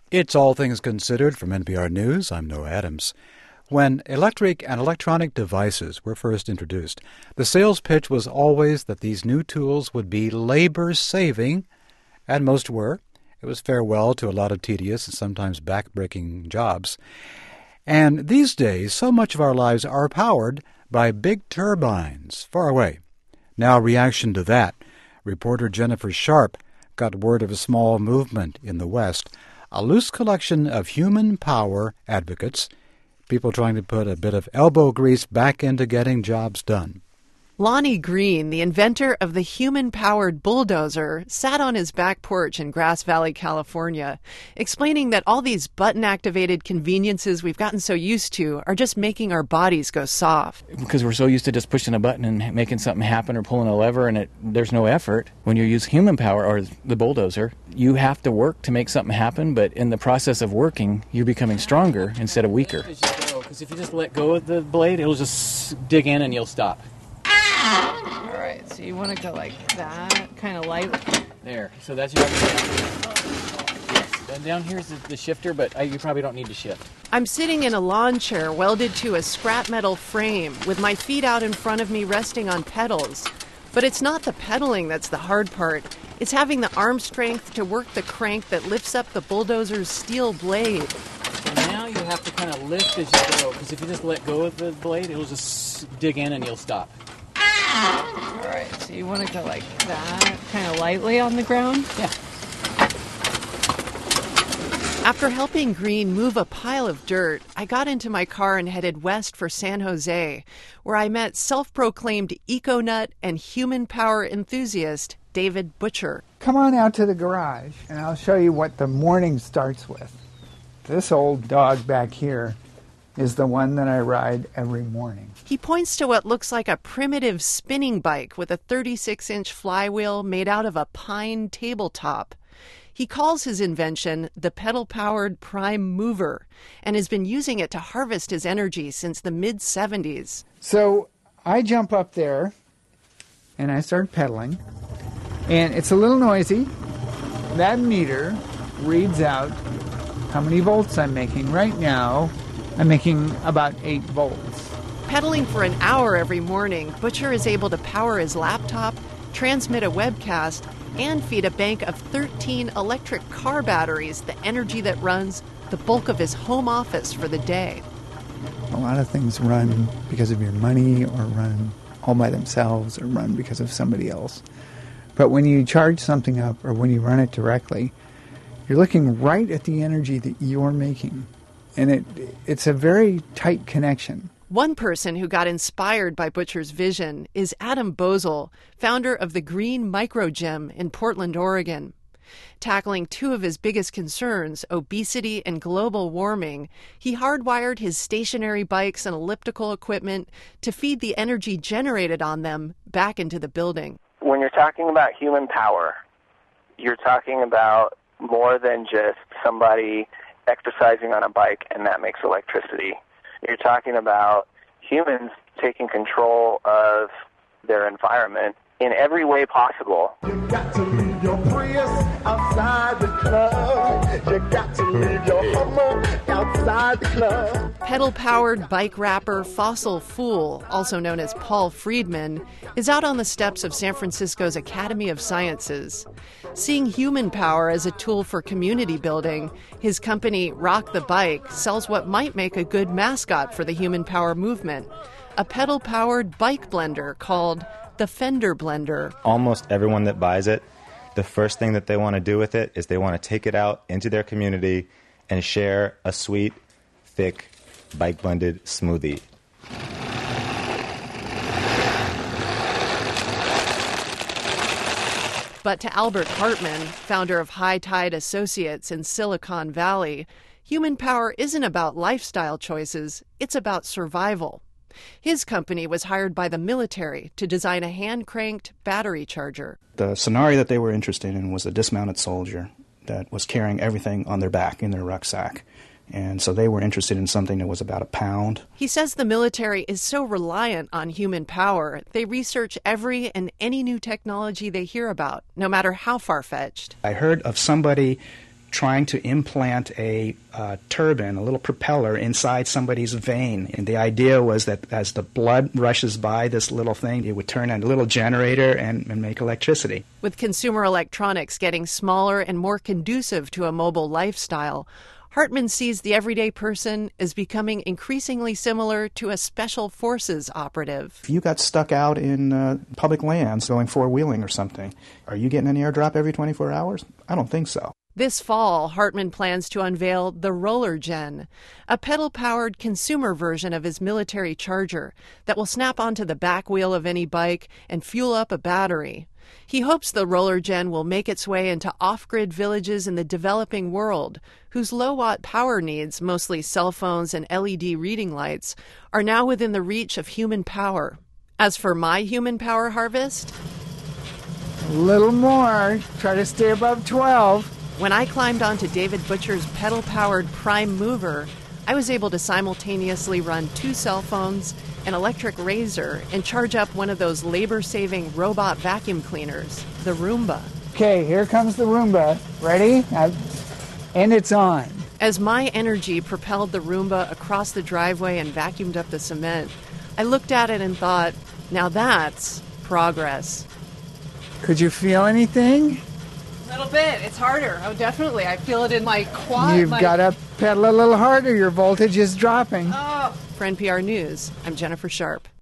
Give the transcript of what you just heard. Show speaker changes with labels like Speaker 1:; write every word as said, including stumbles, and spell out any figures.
Speaker 1: It's All Things Considered from N P R News. I'm Noah Adams. When electric and electronic devices were first introduced, the sales pitch was always that these new tools would be labor-saving, and most were. It was farewell to a lot of tedious and sometimes back-breaking jobs. And these days, so much of our lives are powered by big turbines far away. Now, reaction to that. Reporter Jennifer Sharp got word of a small movement in the West, a loose collection of human power advocates, people trying to put a bit of elbow grease back into getting jobs done.
Speaker 2: Lonnie Green, the inventor of the human-powered bulldozer, sat on his back porch in Grass Valley, California, explaining that all these button-activated conveniences we've gotten so used to are just making our bodies go soft.
Speaker 3: Because we're so used to just pushing a button and making something happen or pulling a lever, and it, there's no effort. When you use human power, or the bulldozer, you have to work to make something happen, but in the process of working, you're becoming stronger instead of weaker. Because if you just let go of the blade, it'll just dig in and you'll stop.
Speaker 2: All right, so you want to go like that, kind of light.
Speaker 3: There, so that's your... Yes, and down here's the, the shifter, but I, you probably don't need to shift.
Speaker 2: I'm sitting in a lawn chair welded to a scrap metal frame with my feet out in front of me resting on pedals. But it's not the pedaling that's the hard part. It's having the arm strength to work the crank that lifts up the bulldozer's steel blade.
Speaker 3: So now you have to kind of lift as you go, because if you just let go of the blade, it'll just dig in and you'll stop.
Speaker 2: All right, so you want to go like that, kind of lightly on the ground?
Speaker 3: Yeah.
Speaker 2: After helping Green move a pile of dirt, I got into my car and headed west for San Jose, where I met self-proclaimed eco-nut and human power enthusiast David Butcher.
Speaker 4: Come on out to the garage, and I'll show you what the morning starts with. This old dog back here is the one that I ride every morning.
Speaker 2: He points to what looks like a primitive spinning bike with a thirty-six inch flywheel made out of a pine tabletop. He calls his invention the pedal-powered Prime Mover and has been using it to harvest his energy since the mid seventies.
Speaker 4: So I jump up there and I start pedaling, and it's a little noisy. That meter reads out how many volts I'm making. Right now, I'm making about eight volts.
Speaker 2: Pedaling for an hour every morning, Butcher is able to power his laptop, transmit a webcast, and feed a bank of thirteen electric car batteries the energy that runs the bulk of his home office for the day.
Speaker 4: A lot of things run because of your money, or run all by themselves, or run because of somebody else. But when you charge something up, or when you run it directly, you're looking right at the energy that you're making. And it it's a very tight connection.
Speaker 2: One person who got inspired by Butcher's vision is Adam Boesel, founder of the Green Micro Gym in Portland, Oregon. Tackling two of his biggest concerns, obesity and global warming, he hardwired his stationary bikes and elliptical equipment to feed the energy generated on them back into the building.
Speaker 5: When you're talking about human power, you're talking about more than just somebody exercising on a bike and that makes electricity. You're talking about humans taking control of their environment in every way possible.
Speaker 6: You got to leave your Prius outside the club. You got to leave your Hummer outside the club.
Speaker 2: Pedal-powered bike rapper Fossil Fool, also known as Paul Friedman, is out on the steps of San Francisco's Academy of Sciences. Seeing human power as a tool for community building, his company Rock the Bike sells what might make a good mascot for the human power movement, a pedal-powered bike blender called the Fender Blender.
Speaker 7: Almost everyone that buys it, the first thing that they want to do with it is they want to take it out into their community and share a sweet, thick, bike-blended smoothie.
Speaker 2: But to Albert Hartman, founder of High Tide Associates in Silicon Valley, human power isn't about lifestyle choices, it's about survival. His company was hired by the military to design a hand-cranked battery charger.
Speaker 8: The scenario that they were interested in was a dismounted soldier that was carrying everything on their back in their rucksack. And so they were interested in something that was about a pound.
Speaker 2: He says the military is so reliant on human power, they research every and any new technology they hear about, no matter how far-fetched.
Speaker 8: I heard of somebody trying to implant a uh, turbine, a little propeller, inside somebody's vein. And the idea was that as the blood rushes by this little thing, it would turn on a little generator and, and make electricity.
Speaker 2: With consumer electronics getting smaller and more conducive to a mobile lifestyle, Hartman sees the everyday person as becoming increasingly similar to a special forces operative.
Speaker 8: If you got stuck out in uh, public lands going four-wheeling or something, are you getting an airdrop every twenty-four hours? I don't think so.
Speaker 2: This fall, Hartman plans to unveil the Roller Gen, a pedal-powered consumer version of his military Charger that will snap onto the back wheel of any bike and fuel up a battery. He hopes the Roller Gen will make its way into off-grid villages in the developing world, whose low-watt power needs, mostly cell phones and L E D reading lights, are now within the reach of human power. As for my human power harvest,
Speaker 4: A little more. Try to stay above twelve.
Speaker 2: When I climbed onto David Butcher's pedal-powered Prime Mover, I was able to simultaneously run two cell phones, an electric razor, and charge up one of those labor-saving robot vacuum cleaners, the Roomba.
Speaker 4: Okay, here comes the Roomba. Ready? I, and it's on.
Speaker 2: As my energy propelled the Roomba across the driveway and vacuumed up the cement, I looked at it and thought, now that's progress.
Speaker 4: Could you feel anything?
Speaker 2: A little bit. It's harder. Oh, definitely. I feel it in my quad.
Speaker 4: You've
Speaker 2: my...
Speaker 4: got to pedal a little harder. Your voltage is dropping.
Speaker 2: Oh. For N P R News, I'm Jennifer Sharp.